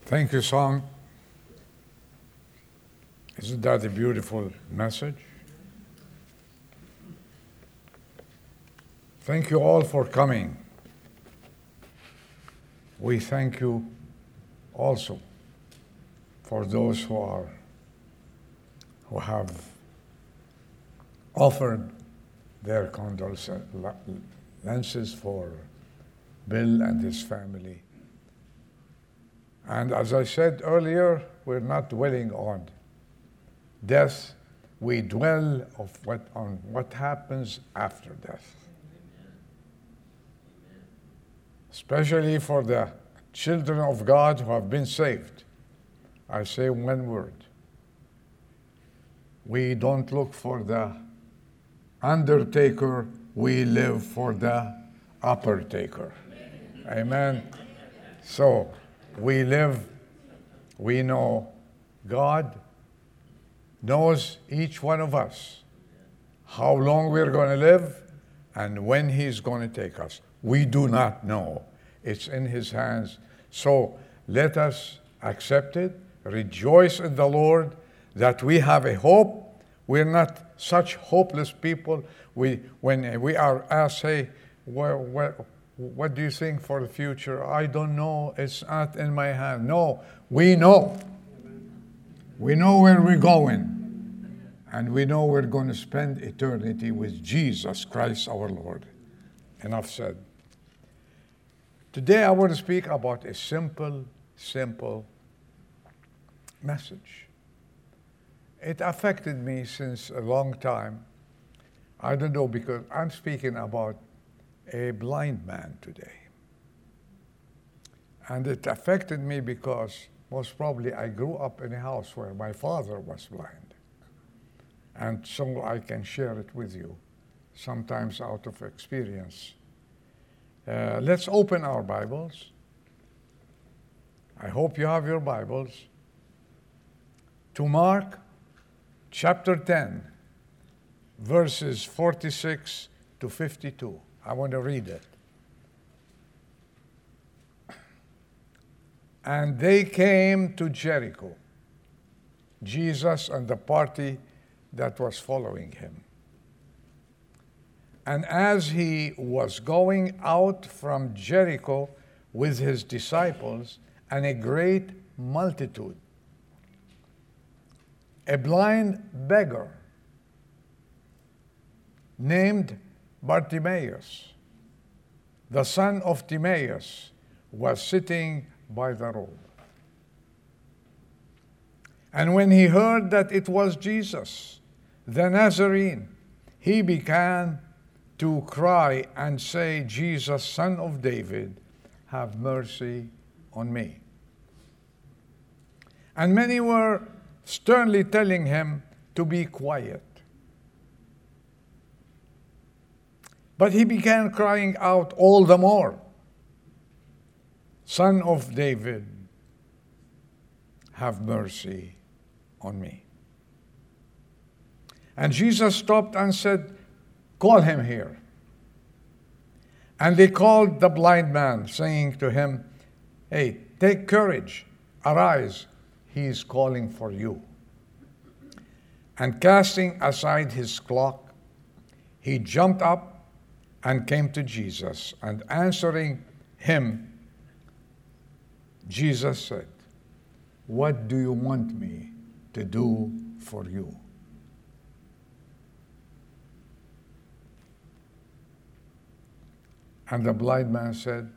Thank you, song. Isn't that a beautiful message? Thank you all for coming. We thank you also for those who have offered their condolences for Bill and his family. And as I said earlier, we're not dwelling on death. We dwell on what happens after death. Especially for the children of God who have been saved. I say one word. We don't look for the undertaker, we live for the upper taker. Amen. So we know God knows each one of us how long we're going to live and when He's going to take us. We do not know. It's in His hands. So let us accept it, rejoice in the Lord that we have a hope. We're not such hopeless people. When we are asked, hey, what do you think for the future? I don't know. It's not in my hand. No, we know. We know where we're going. And we know we're going to spend eternity with Jesus Christ our Lord. Enough said. Today I want to speak about a simple message. It affected me since a long time. I don't know, because I'm speaking about a blind man today. And it affected me because most probably I grew up in a house where my father was blind. And so I can share it with you, sometimes out of experience. Let's open our Bibles. I hope you have your Bibles. To Mark chapter 10, verses 46 to 52. I want to read it. And they came to Jericho, Jesus and the party that was following him. And as he was going out from Jericho with his disciples and a great multitude, a blind beggar named Bartimaeus, the son of Timaeus, was sitting by the road. And when he heard that it was Jesus, the Nazarene, he began to cry and say, Jesus, Son of David, have mercy on me. And many were sternly telling him to be quiet. But he began crying out all the more, Son of David, have mercy on me. And Jesus stopped and said, call him here. And they called the blind man, saying to him, hey, take courage, arise, he is calling for you. And casting aside his cloak, he jumped up and came to Jesus. And answering him, Jesus said, what do you want me to do for you? And the blind man said,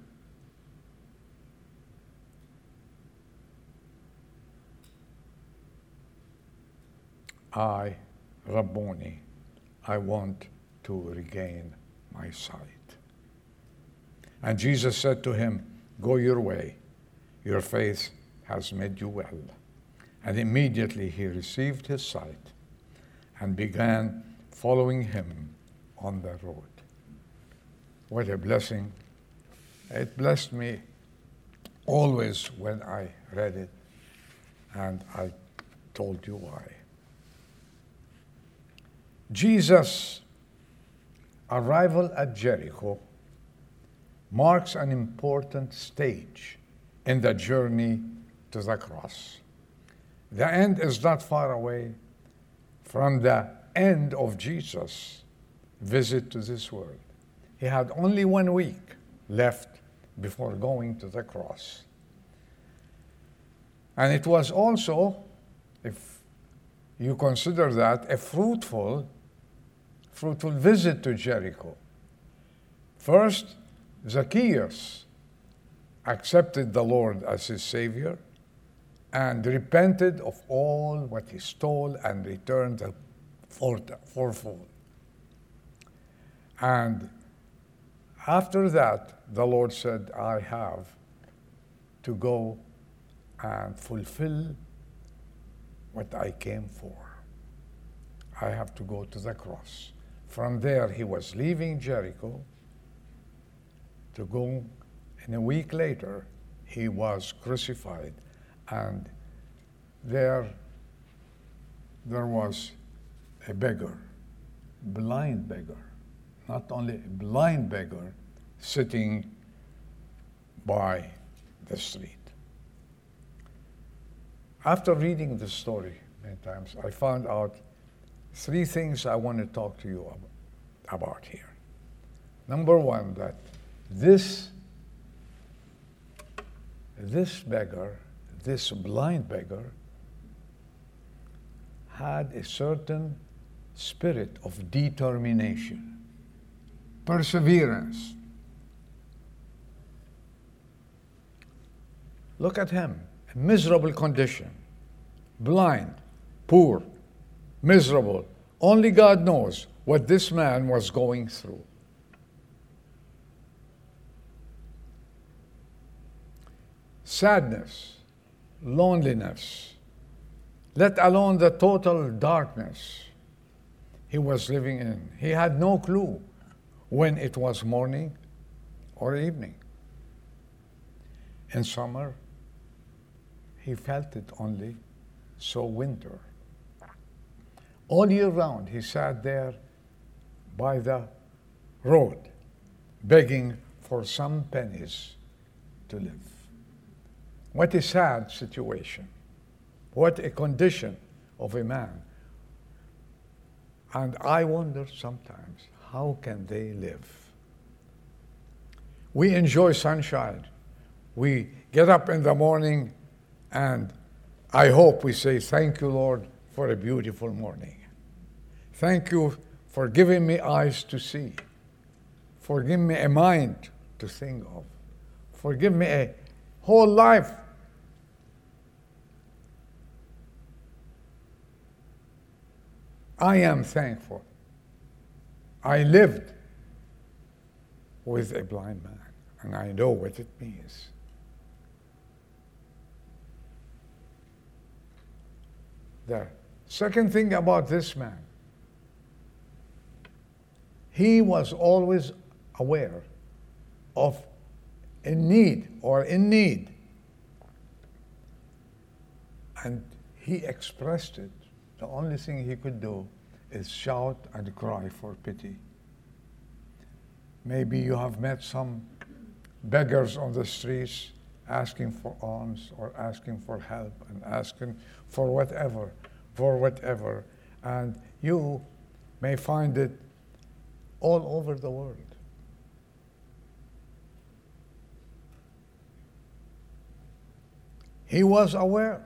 Rabboni, I want to regain my sight. And Jesus said to him, go your way, your faith has made you well. And immediately he received his sight and began following him on the road. What a blessing. It blessed me always when I read it, and I told you why. Jesus' arrival at Jericho marks an important stage in the journey to the cross. The end is not far away from the end of Jesus' visit to this world. He had only 1 week left before going to the cross. And it was also, if you consider that, a fruitful visit to Jericho. First, Zacchaeus accepted the Lord as his Savior and repented of all what he stole and returned fourfold. And after that, the Lord said, I have to go and fulfill what I came for. I have to go to the cross. From there, he was leaving Jericho to go, and a week later, he was crucified. And there was a beggar, blind beggar, not only a blind beggar, sitting by the street. After reading the story many times, I found out 3 things I want to talk to you about here. Number one, that this beggar, this blind beggar, had a certain spirit of determination, perseverance. Look at him, a miserable condition, blind, poor, miserable. Only God knows what this man was going through. Sadness, loneliness, let alone the total darkness he was living in. He had no clue when it was morning or evening. In summer, he felt it only, so winter. All year round, he sat there by the road, begging for some pennies to live. What a sad situation. What a condition of a man. And I wonder sometimes, how can they live? We enjoy sunshine. We get up in the morning, and I hope we say, thank you, Lord, for a beautiful morning. Thank you for giving me eyes to see, for giving me a mind to think of, for giving me a whole life. I am thankful. I lived with a blind man, and I know what it means. The second thing about this man, he was always aware of a need or in need. And he expressed it. The only thing he could do is shout and cry for pity. Maybe you have met some beggars on the streets asking for alms or asking for help and asking for whatever. And you may find it all over the world. He was aware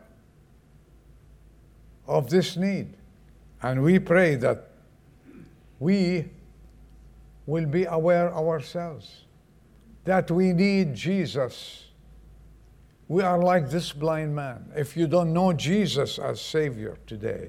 of this need, and we pray that we will be aware ourselves that we need Jesus. We are like this blind man. If you don't know Jesus as Savior today,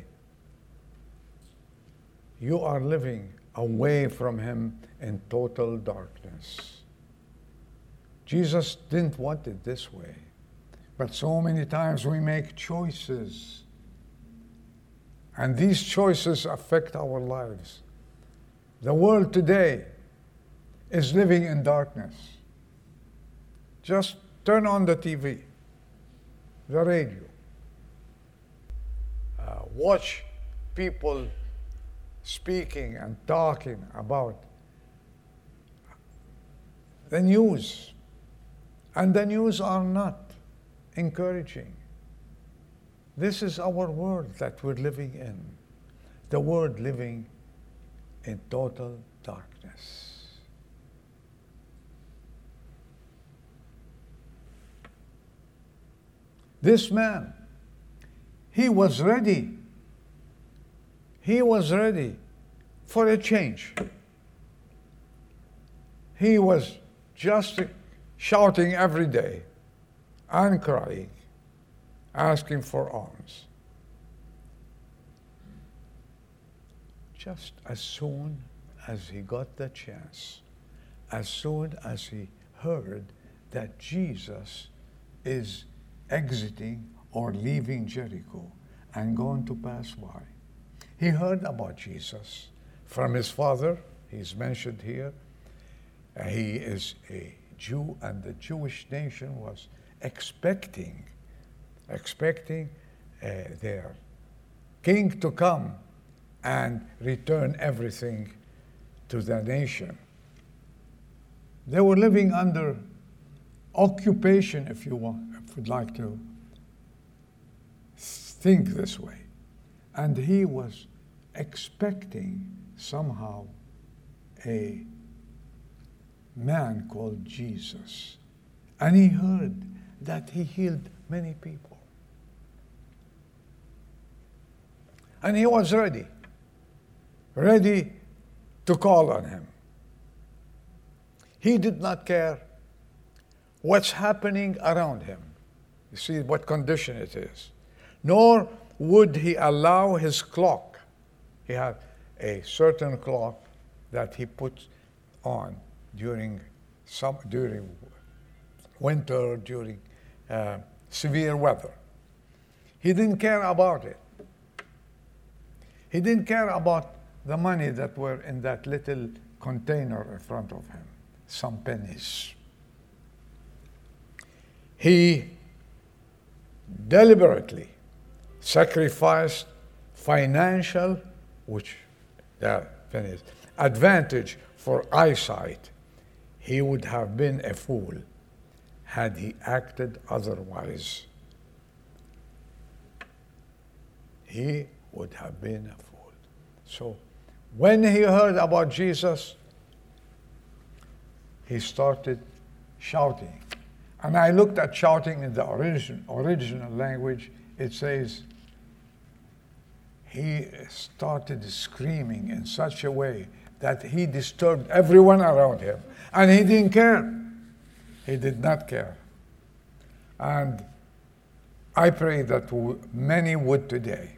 you are living away from Him in total darkness. Jesus didn't want it this way, but so many times we make choices, and these choices affect our lives. The world today is living in darkness. Just turn on the TV, the radio. Watch people speaking and talking about the news. And the news are not encouraging. This is our world that we're living in. The world living in total darkness. This man, he was ready. He was ready for a change. He was just shouting every day and crying, asking for alms. Just as soon as he got the chance, as soon as he heard that Jesus is exiting or leaving Jericho and going to pass by, he heard about Jesus from his father. He's mentioned here. He is a Jew, and the Jewish nation was expecting their king to come and return everything to the nation. They were living under occupation, if you would like to think this way. And he was expecting somehow a man called Jesus. And he heard that he healed many people. And he was ready to call on him. He did not care what's happening around him. You see what condition it is. Nor would he allow his clock. He had a certain clock that he put on during winter, during severe weather. He didn't care about it. He didn't care about the money that were in that little container in front of him, some pennies. He deliberately sacrificed financial, advantage for eyesight. He would have been a fool had he acted otherwise. He would have been a fool. So when he heard about Jesus, he started shouting. And I looked at shouting in the original language. It says, he started screaming in such a way that he disturbed everyone around him. And he didn't care. He did not care. And I pray that many would today,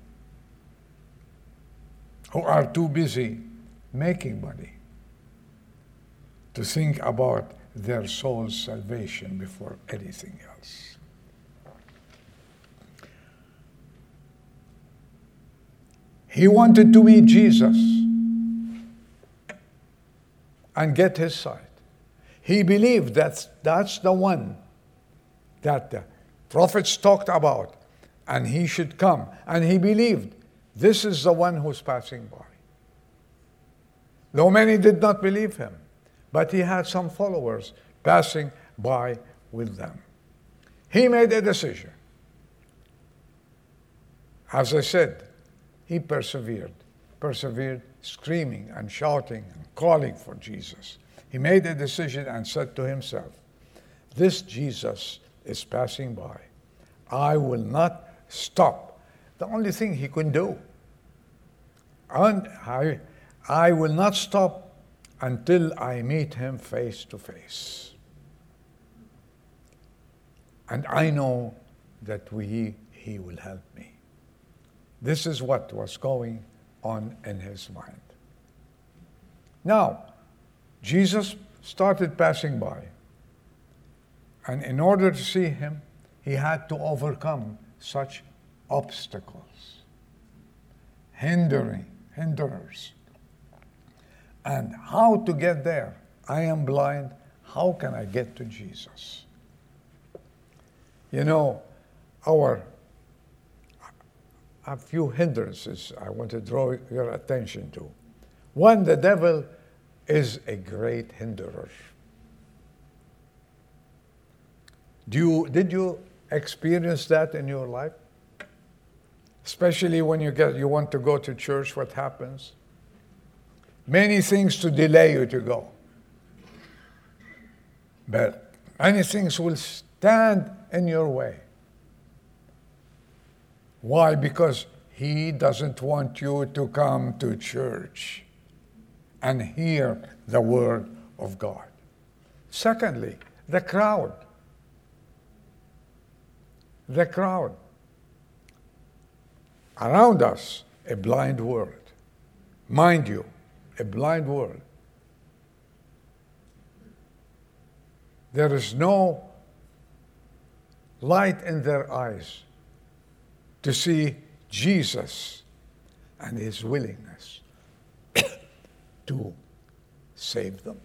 who are too busy making money, to think about their soul's salvation before anything else. He wanted to meet Jesus and get his sight. He believed that's the one that the prophets talked about, and he should come. And he believed this is the one who's passing by. Though many did not believe him, but he had some followers passing by with them. He made a decision. As I said, he persevered, screaming and shouting and calling for Jesus. He made a decision and said to himself, this Jesus is passing by. I will not stop. The only thing he could do. And I will not stop until I meet him face to face. And I know that he will help me. This is what was going on in his mind. Now, Jesus started passing by. And in order to see him, he had to overcome such obstacles, hinderers. And how to get there? I am blind. How can I get to Jesus? You know, a few hindrances I want to draw your attention to. One, the devil is a great hinderer. Did you experience that in your life? Especially when you want to go to church, what happens? Many things to delay you to go. But many things will stand in your way. Why? Because he doesn't want you to come to church and hear the word of God. Secondly, the crowd. The crowd. Around us, a blind world. Mind you, a blind world. There is no light in their eyes to see Jesus and his willingness to save them.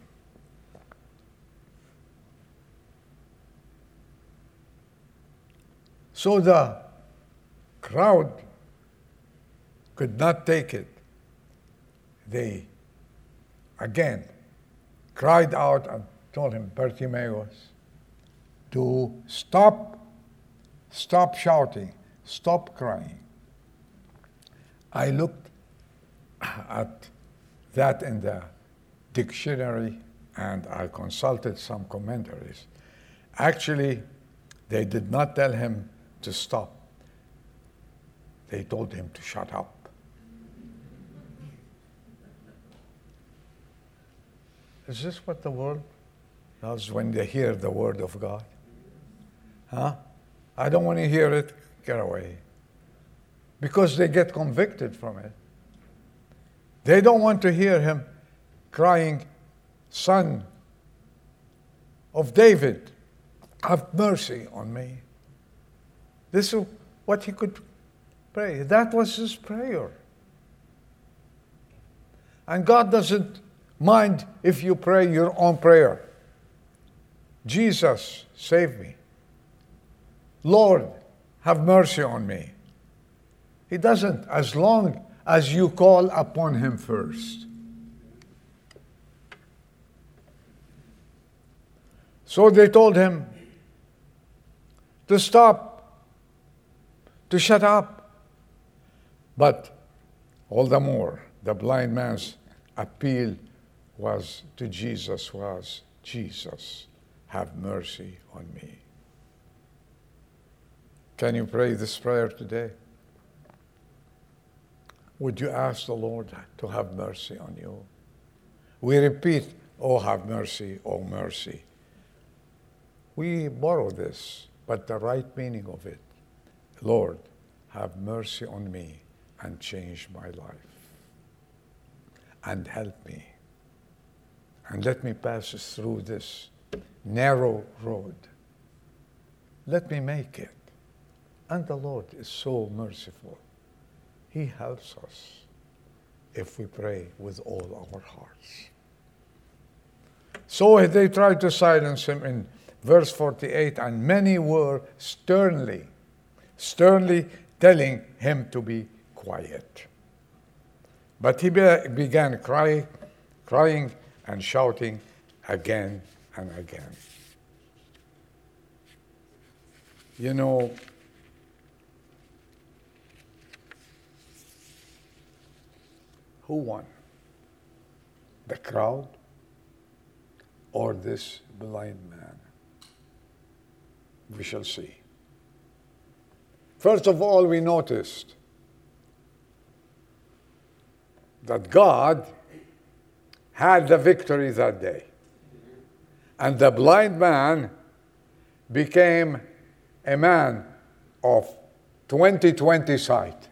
So the crowd could not take it. They again cried out and told him, Bartimaeus, to stop shouting, stop crying. I looked at that in the dictionary and I consulted some commentaries. Actually, they did not tell him to stop. They told him to shut up. Is this what the world does when they hear the word of God? Huh? I don't want to hear it. Get away. Because they get convicted from it. They don't want to hear him crying, Son of David, have mercy on me. This is what he could pray. That was his prayer. And God doesn't mind if you pray your own prayer. Jesus, save me. Lord, have mercy on me. He doesn't, as long as you call upon him first. So they told him to stop, to shut up. But all the more, the blind man's appeal to Jesus was, Jesus, have mercy on me. Can you pray this prayer today? Would you ask the Lord to have mercy on you? We repeat, oh, have mercy, oh, mercy. We borrow this, but the right meaning of it, Lord, have mercy on me and change my life. And help me. And let me pass through this narrow road. Let me make it. And the Lord is so merciful. He helps us if we pray with all our hearts. So they tried to silence him in verse 48, and many were sternly telling him to be quiet. But he began crying and shouting again and again. You know, who won? The crowd or this blind man? We shall see. First of all, we noticed that God had the victory that day. And the blind man became a man of 20/20 sight.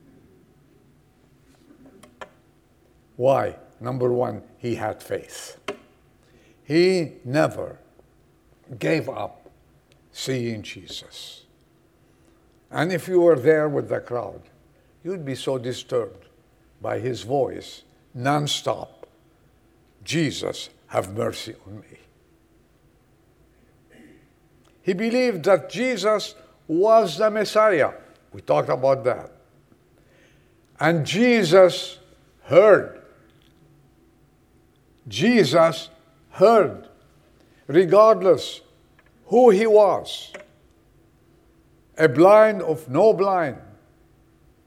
Why? Number one, he had faith. He never gave up seeing Jesus. And if you were there with the crowd, you'd be so disturbed by his voice nonstop. Jesus, have mercy on me. He believed that Jesus was the Messiah. We talked about that. And Jesus heard. Jesus heard, regardless who he was. A blind of no blind.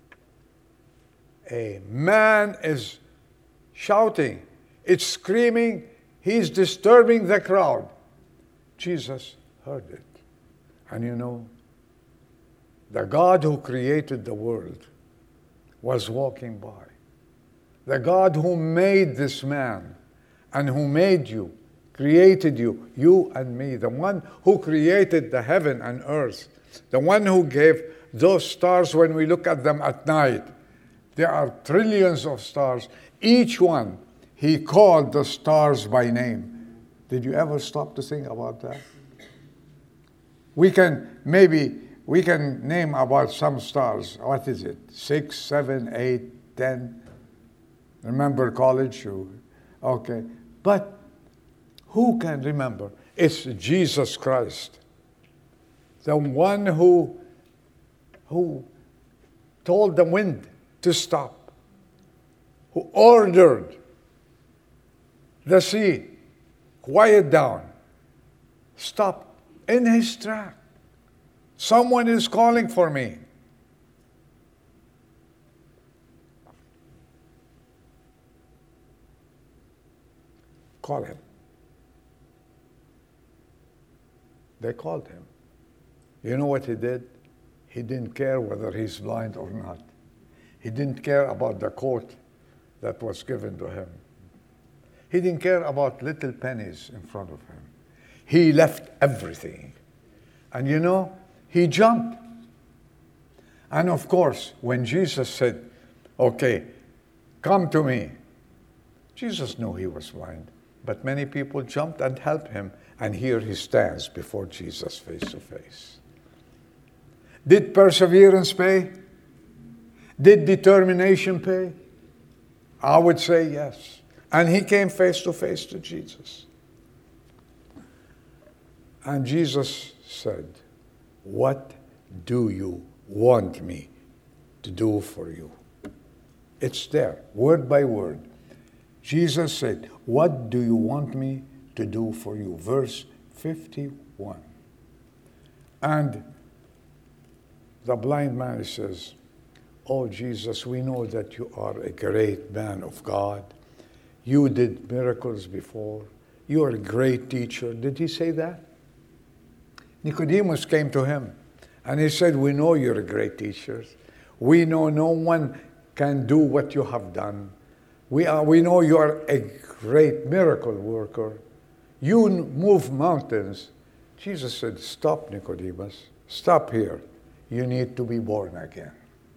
a man is shouting, it's screaming, he's disturbing the crowd. Jesus heard it. And you know, the God who created the world was walking by. The God who made this man and who made you, created you, you and me, the one who created the heaven and earth, the one who gave those stars when we look at them at night. There are trillions of stars. Each one, he called the stars by name. Did you ever stop to think about that? We can name about some stars. What is it? 6, 7, 8, 10. Remember college? Okay. But who can remember? It's Jesus Christ. The one who told the wind to stop. Who ordered the sea, quiet down. Stop in his track. Someone is calling for me. Call him. They called him. You know what he did? He didn't care whether he's blind or not. He didn't care about the coat that was given to him. He didn't care about little pennies in front of him. He left everything. And you know, he jumped. And of course, when Jesus said, okay, come to me, Jesus knew he was blind. But many people jumped and helped him. And here he stands before Jesus face to face. Did perseverance pay? Did determination pay? I would say yes. And he came face to face to Jesus. And Jesus said, what do you want me to do for you? It's there, word by word. Jesus said, what do you want me to do for you? Verse 51. And the blind man says, oh, Jesus, we know that you are a great man of God. You did miracles before. You are a great teacher. Did he say that? Nicodemus came to him and he said, we know you're a great teacher. We know no one can do what you have done. We know you are a great miracle worker. You move mountains. Jesus said, stop, Nicodemus. Stop here. You need to be born again.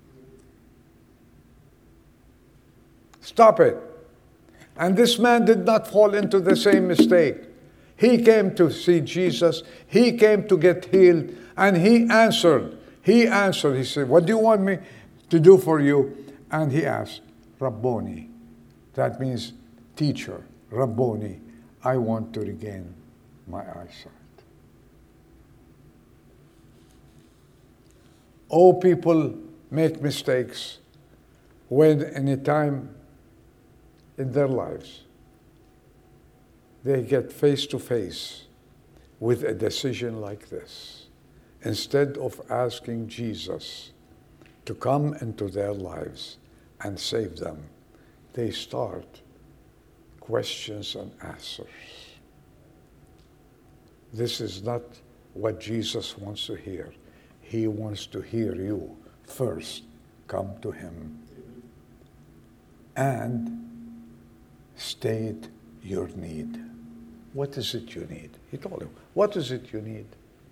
Stop it. And this man did not fall into the same mistake. He came to see Jesus. He came to get healed. And he answered. He said, what do you want me to do for you? And he asked, Rabboni. That means teacher. Rabboni. I want to regain my eyesight. Oh, people make mistakes when any time in their lives they get face to face with a decision like this. Instead of asking Jesus to come into their lives and save them, they start questions and answers. This is not what Jesus wants to hear. He wants to hear you first. Come to him and state your need. What is it you need? He told him, what is it you need?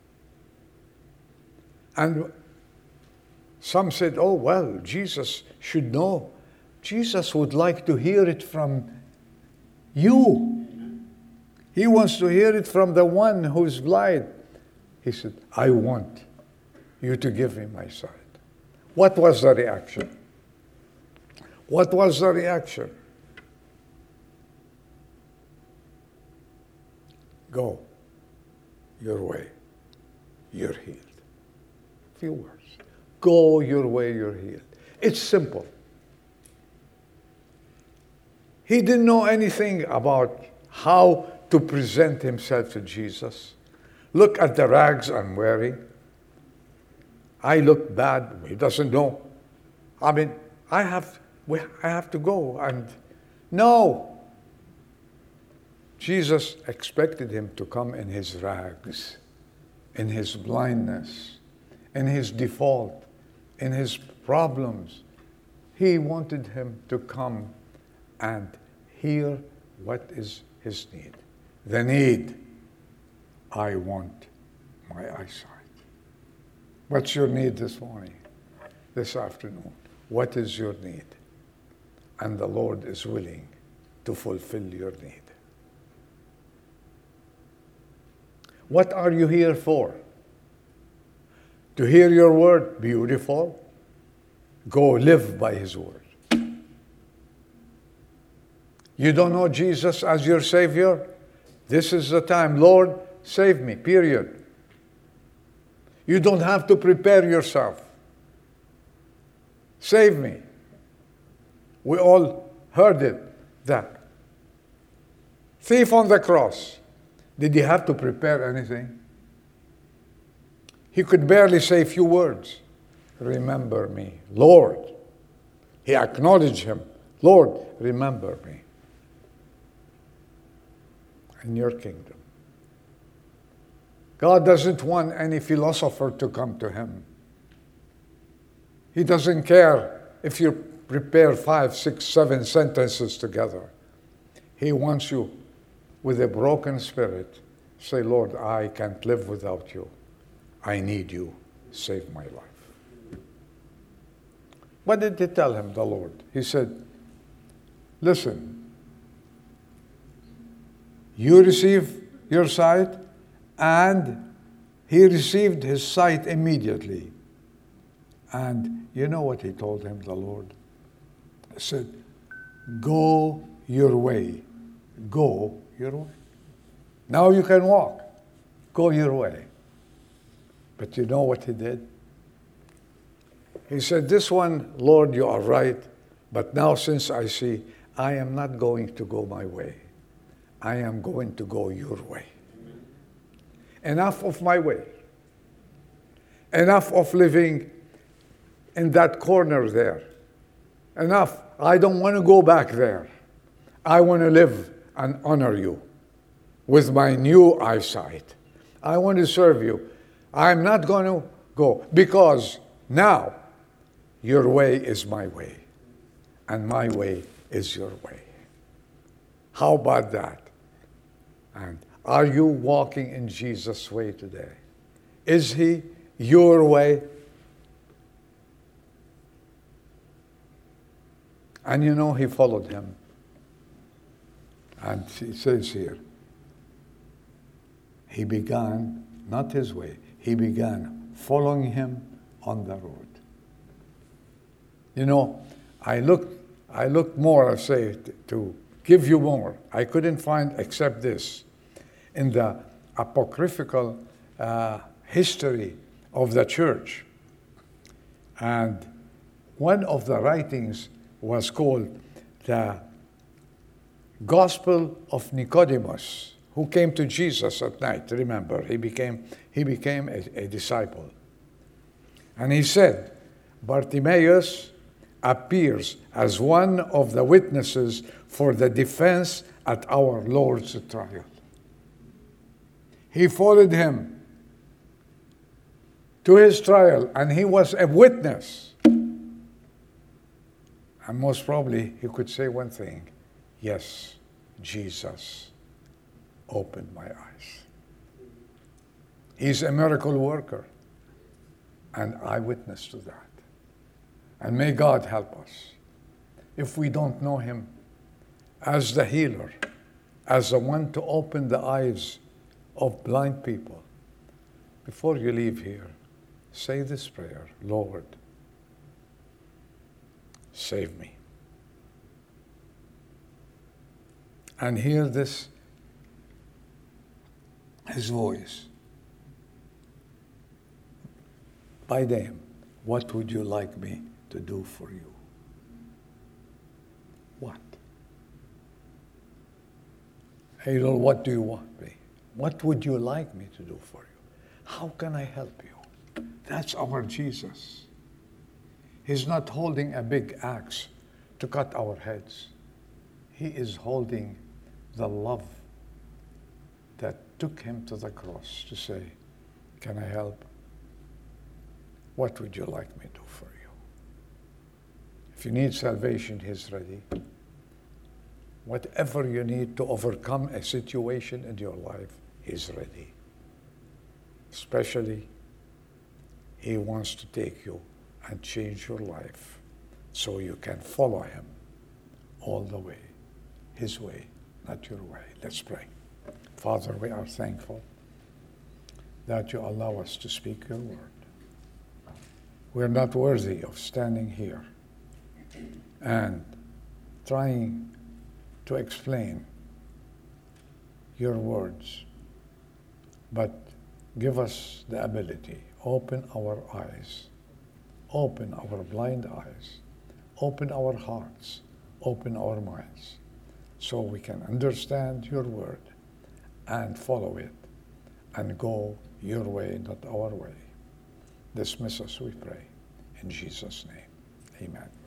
And some said, oh, well, Jesus should know. Jesus would like to hear it from you. He wants to hear it from the one who's blind. He said, I want you to give me my sight. What was the reaction? What was the reaction? Go your way, you're healed. Few words. Go your way, you're healed. It's simple. He didn't know anything about how to present himself to Jesus. Look at the rags I'm wearing. I look bad. He doesn't know. I mean, I have I have to go. And no. Jesus expected him to come in his rags, in his blindness, in his default, in his problems. He wanted him to come and hear what is his need. The need, I want my eyesight. What's your need this morning, this afternoon? What is your need? And the Lord is willing to fulfill your need. What are you here for? To hear your word? Beautiful. Go live by his word. You don't know Jesus as your Savior? This is the time. Lord, save me, period. You don't have to prepare yourself. Save me. We all heard it, that thief on the cross. Did he have to prepare anything? He could barely say a few words. Remember me, Lord. He acknowledged him. Lord, remember me in your kingdom. God doesn't want any philosopher to come to him. He doesn't care if you prepare 5, 6, 7 sentences together. He wants you with a broken spirit. Say, Lord, I can't live without you. I need you. Save my life. What did he tell him, the Lord? He said, listen, you receive your sight, and he received his sight immediately. And you know what he told him, the Lord? He said, go your way. Go your way. Now you can walk. Go your way. But you know what he did? He said, this one, Lord, you are right. But now since I see, I am not going to go my way. I am going to go your way. Enough of my way. Enough of living in that corner there. Enough. I don't want to go back there. I want to live and honor you with my new eyesight. I want to serve you. I'm not going to go because now your way is my way and my way is your way. How about that? And are you walking in Jesus' way today? Is he your way? And you know, he followed him. And he says here, he began, not his way, he began following him on the road. You know, I looked more, I say, to give you more. I couldn't find except this. In the apocryphal history of the church. And one of the writings was called the Gospel of Nicodemus, who came to Jesus at night. Remember, he became a disciple. And he said, Bartimaeus appears as one of the witnesses for the defense at our Lord's trial. He followed him to his trial, and he was a witness. And most probably, he could say one thing: yes, Jesus opened my eyes. He's a miracle worker, and I witness to that. And may God help us. If we don't know him as the healer, as the one to open the eyes of blind people, before you leave here, say this prayer: Lord, save me. And hear this, his voice. By name, what would you like me to do for you? What? Hey, Lord, what do you want me? What would you like me to do for you? How can I help you? That's our Jesus. He's not holding a big axe to cut our heads. He is holding the love that took him to the cross to say, can I help? What would you like me to do for you? If you need salvation, he's ready. Whatever you need to overcome a situation in your life, he's ready. Especially, he wants to take you and change your life so you can follow him all the way, his way, not your way. Let's pray. Father, we are thankful that you allow us to speak your word. We're not worthy of standing here and trying to explain your words, but give us the ability. Open our eyes, open our blind eyes, open our hearts, open our minds, so we can understand your word and follow it and go your way, not our way. Dismiss us, we pray. In Jesus' name, amen.